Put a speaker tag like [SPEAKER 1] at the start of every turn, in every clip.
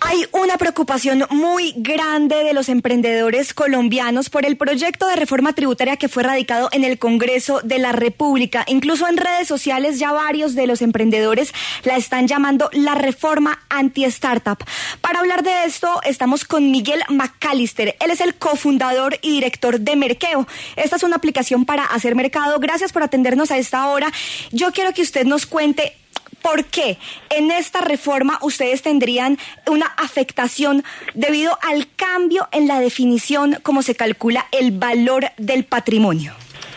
[SPEAKER 1] Hay una preocupación muy grande de los emprendedores colombianos por el proyecto de reforma tributaria que fue radicado en el Congreso de la República. Incluso en redes sociales ya varios de los emprendedores la están llamando la reforma anti-startup. Para hablar de esto estamos con Miguel McAllister. Él es el cofundador y director de Merkeo. Esta es una aplicación para hacer mercado. Gracias por atendernos a esta hora. Yo quiero que usted nos cuente ¿por qué en esta reforma ustedes tendrían una afectación debido al cambio en la definición como se calcula el valor del patrimonio?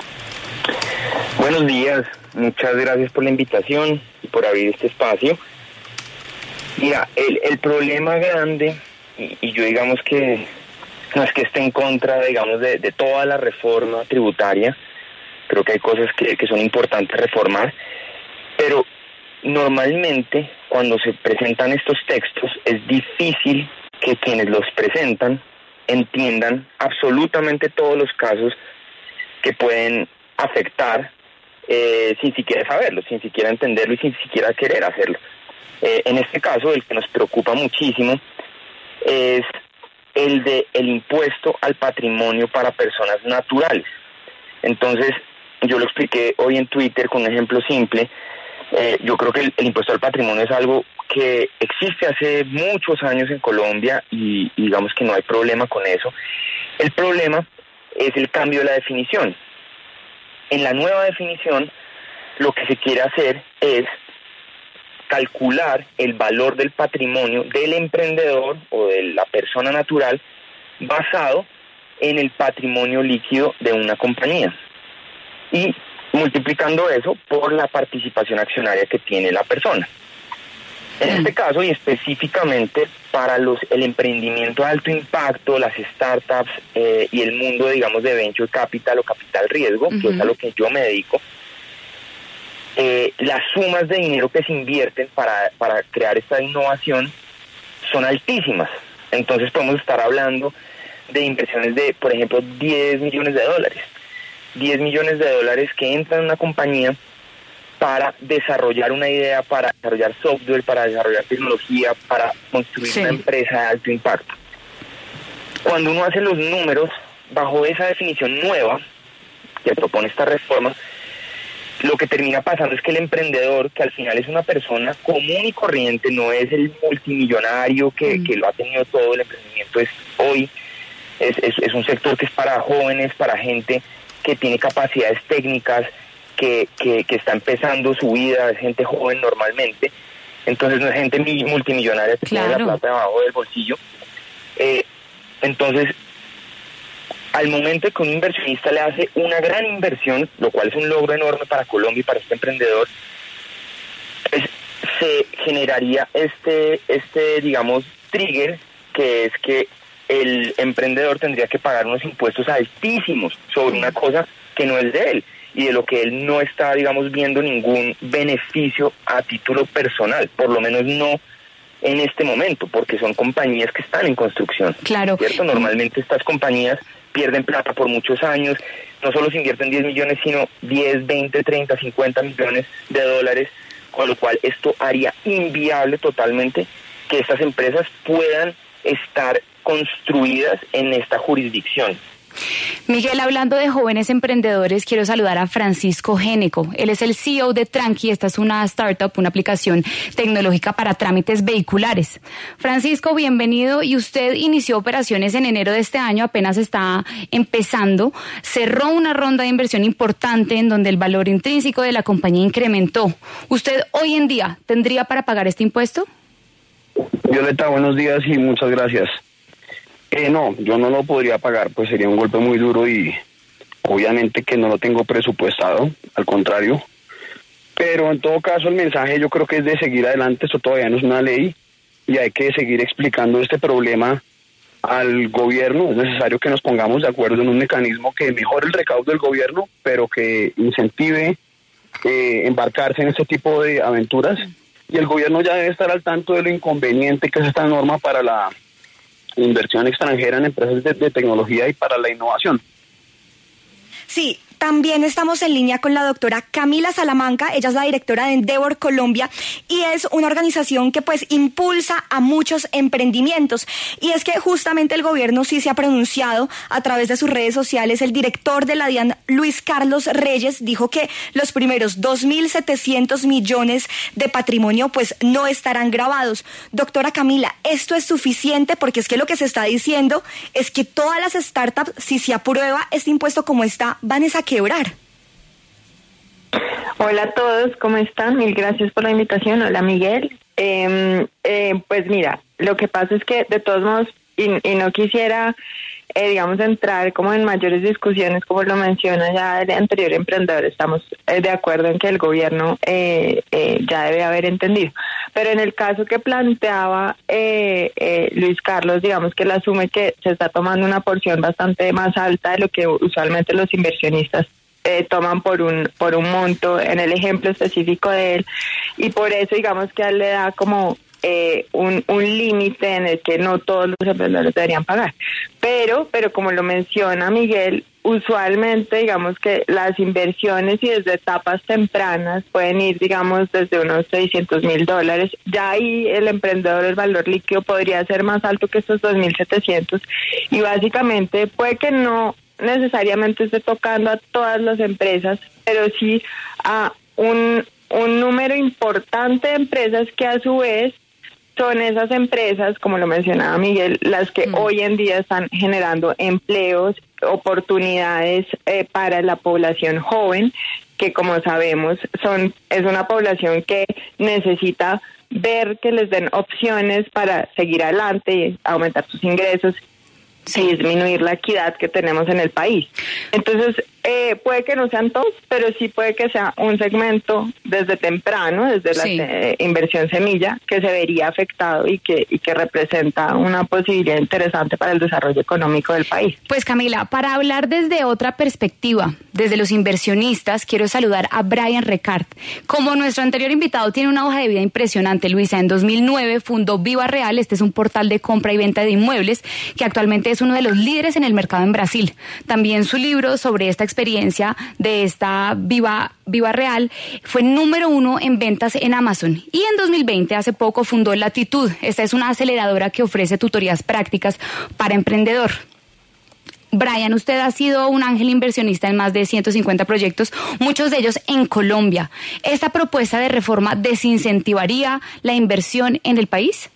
[SPEAKER 2] Buenos días, muchas gracias por la invitación y por abrir este espacio. Mira, el problema grande, y yo digamos que no es que esté en contra, digamos, de toda la reforma tributaria, creo que hay cosas que son importantes reformar, pero normalmente, cuando se presentan estos textos, es difícil que quienes los presentan entiendan absolutamente todos los casos que pueden afectar sin siquiera saberlo, sin siquiera entenderlo y sin siquiera querer hacerlo. En este caso, el que nos preocupa muchísimo es el de el impuesto al patrimonio para personas naturales. Entonces, yo lo expliqué hoy en Twitter con un ejemplo simple. Yo creo que el impuesto al patrimonio es algo que existe hace muchos años en Colombia y digamos que no hay problema con eso. El problema es el cambio de la definición. En la nueva definición, lo que se quiere hacer es calcular el valor del patrimonio del emprendedor o de la persona natural basado en el patrimonio líquido de una compañía. Y multiplicando eso por la participación accionaria que tiene la persona. En este caso, y específicamente para el emprendimiento de alto impacto, las startups y el mundo, digamos, de venture capital o capital riesgo, que es a lo que yo me dedico, las sumas de dinero que se invierten para crear esta innovación son altísimas. Entonces podemos estar hablando de inversiones de, por ejemplo, $10 millones. 10 millones de dólares que entran en una compañía para desarrollar una idea, para desarrollar software, para desarrollar tecnología, para construir una empresa de alto impacto. Cuando uno hace los números bajo esa definición nueva que propone esta reforma, lo que termina pasando es que el emprendedor, que al final es una persona común y corriente, no es el multimillonario que lo ha tenido todo. El emprendimiento es hoy, es un sector que es para jóvenes, para gente que tiene capacidades técnicas, que está empezando su vida, es gente joven normalmente, entonces no es gente multimillonaria que tiene la plata debajo del bolsillo. Entonces, al momento que un inversionista le hace una gran inversión, lo cual es un logro enorme para Colombia y para este emprendedor, pues, se generaría este digamos, trigger, que es que el emprendedor tendría que pagar unos impuestos altísimos sobre una cosa que no es de él y de lo que él no está, digamos, viendo ningún beneficio a título personal, por lo menos no en este momento, porque son compañías que están en construcción.
[SPEAKER 1] Claro.
[SPEAKER 2] ¿Cierto? Normalmente estas compañías pierden plata por muchos años, no solo se invierten 10 millones, sino 10, 20, 30, 50 millones de dólares, con lo cual esto haría inviable totalmente que estas empresas puedan estar construidas en esta jurisdicción.
[SPEAKER 3] Miguel, hablando de jóvenes emprendedores, quiero saludar a Francisco Géneco. Él es el CEO de Tranqui. Esta es una startup, una aplicación tecnológica para trámites vehiculares. Francisco, bienvenido. Y usted inició operaciones en enero de este año, apenas está empezando. Cerró una ronda de inversión importante en donde el valor intrínseco de la compañía incrementó. ¿Usted hoy en día tendría para pagar este impuesto?
[SPEAKER 4] Violeta, buenos días y muchas gracias. No, yo no lo podría pagar, pues sería un golpe muy duro y obviamente que no lo tengo presupuestado, al contrario. Pero en todo caso el mensaje yo creo que es de seguir adelante. Esto todavía no es una ley y hay que seguir explicando este problema al gobierno. Es necesario que nos pongamos de acuerdo en un mecanismo que mejore el recaudo del gobierno, pero que incentive embarcarse en este tipo de aventuras. Y el gobierno ya debe estar al tanto de lo inconveniente que es esta norma para la inversión extranjera en empresas de tecnología y para la innovación.
[SPEAKER 1] Sí, También estamos en línea con la doctora Camila Salamanca, ella es la directora de Endeavor Colombia y es una organización que pues impulsa a muchos emprendimientos. Y es que justamente el gobierno sí se ha pronunciado a través de sus redes sociales. El director de la DIAN, Luis Carlos Reyes, dijo que los primeros 2.700 millones de patrimonio pues no estarán grabados. Doctora Camila, ¿esto es suficiente? Porque es que lo que se está diciendo es que todas las startups, si se aprueba este impuesto como está, van a quebrar.
[SPEAKER 5] Hola a todos, ¿cómo están? Mil gracias por la invitación. Hola, Miguel. Pues mira, lo que pasa es que de todos modos, y no quisiera, digamos, entrar como en mayores discusiones, como lo menciona ya el anterior emprendedor, estamos de acuerdo en que el gobierno ya debe haber entendido. Pero en el caso que planteaba Luis Carlos, digamos que él asume que se está tomando una porción bastante más alta de lo que usualmente los inversionistas toman por un monto, en el ejemplo específico de él, y por eso digamos que a él le da como un límite en el que no todos los emprendedores deberían pagar. Pero como lo menciona Miguel, usualmente digamos que las inversiones y desde etapas tempranas pueden ir digamos desde unos $600,000. Ya ahí el emprendedor, el valor líquido podría ser más alto que estos 2.700, y básicamente puede que no necesariamente esté tocando a todas las empresas, pero sí a un número importante de empresas que a su vez son esas empresas, como lo mencionaba Miguel, las que hoy en día están generando empleos, oportunidades para la población joven, que como sabemos es una población que necesita ver que les den opciones para seguir adelante y aumentar sus ingresos y disminuir la equidad que tenemos en el país. Entonces, puede que no sean todos, pero sí puede que sea un segmento desde temprano, desde la inversión semilla, que se vería afectado y que representa una posibilidad interesante para el desarrollo económico del país.
[SPEAKER 3] Pues Camila, para hablar desde otra perspectiva, desde los inversionistas, quiero saludar a Brian Recart. Como nuestro anterior invitado tiene una hoja de vida impresionante, Luisa, en 2009 fundó Viva Real. Este es un portal de compra y venta de inmuebles que actualmente es uno de los líderes en el mercado en Brasil. También su libro sobre esta experiencia de esta Viva Real fue número 1 en ventas en Amazon. Y en 2020, hace poco, fundó Latitud. Esta es una aceleradora que ofrece tutorías prácticas para emprendedor. Brian, usted ha sido un ángel inversionista en más de 150 proyectos, muchos de ellos en Colombia. ¿Esta propuesta de reforma desincentivaría la inversión en el país?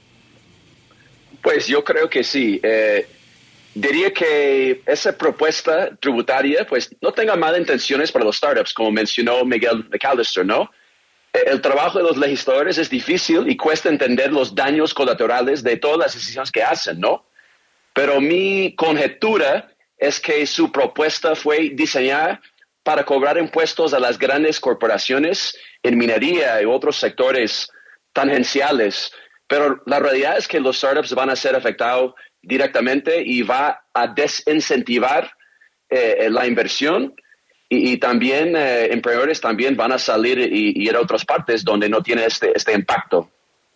[SPEAKER 6] Pues yo creo que sí. Diría que esa propuesta tributaria pues no tenga malas intenciones para los startups, como mencionó Miguel McAllister, ¿no? El trabajo de los legisladores es difícil y cuesta entender los daños colaterales de todas las decisiones que hacen, ¿no? Pero mi conjetura es que su propuesta fue diseñada para cobrar impuestos a las grandes corporaciones en minería y otros sectores tangenciales. Pero la realidad es que los startups van a ser afectados directamente y va a desincentivar la inversión y también emprendedores también van a salir y ir a otras partes donde no tiene este impacto.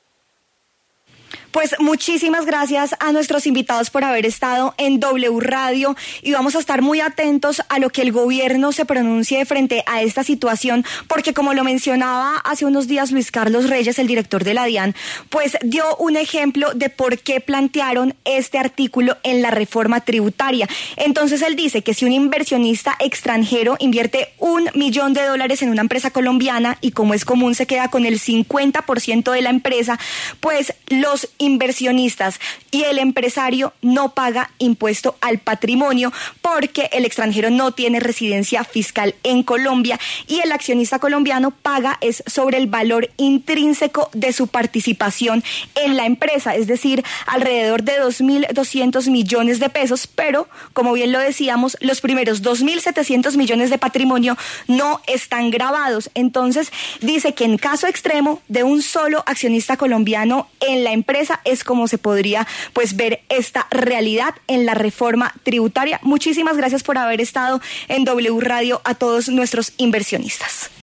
[SPEAKER 1] Pues muchísimas gracias a nuestros invitados por haber estado en W Radio y vamos a estar muy atentos a lo que el gobierno se pronuncie frente a esta situación, porque como lo mencionaba hace unos días Luis Carlos Reyes, el director de la DIAN, pues dio un ejemplo de por qué plantearon este artículo en la reforma tributaria. Entonces él dice que si un inversionista extranjero invierte $1 millón en una empresa colombiana y como es común se queda con el 50% de la empresa, pues los inversionistas y el empresario no paga impuesto al patrimonio porque el extranjero no tiene residencia fiscal en Colombia y el accionista colombiano paga es sobre el valor intrínseco de su participación en la empresa, es decir, alrededor de 2.200 millones de pesos, pero como bien lo decíamos, los primeros 2.700 millones de patrimonio no están gravados. Entonces dice que en caso extremo de un solo accionista colombiano en la empresa es como se podría pues ver esta realidad en la reforma tributaria. Muchísimas gracias por haber estado en W Radio a todos nuestros inversionistas.